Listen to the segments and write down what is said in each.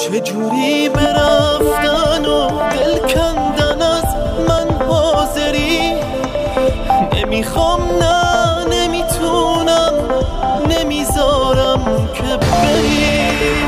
چجوری برفتن و دل کندن از من حاضری؟ نمیخوام، نه نمیتونم، نمیذارم که بری.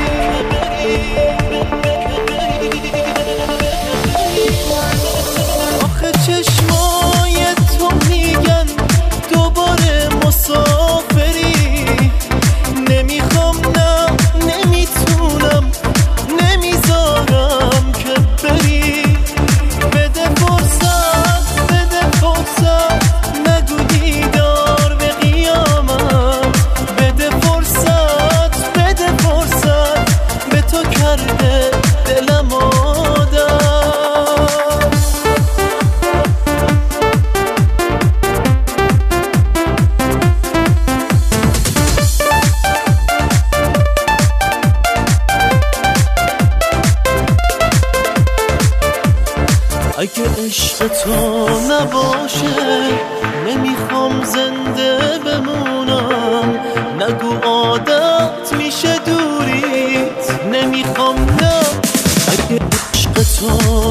آخه چشمای تو میگن دوباره مسافری. نمیخوام، نه نمیتونم، نمیذارم که بری. بده فرصت، بده فرصت، نگو دیدار به قیامت. بده فرصت، بده فرصت، به تو کرده دلم عادت. اگه عشق تو نباشه نمیخوام زنده بمونم. نگو عادت میشه دوریت، نمیخوام، نه. اگه عشق تو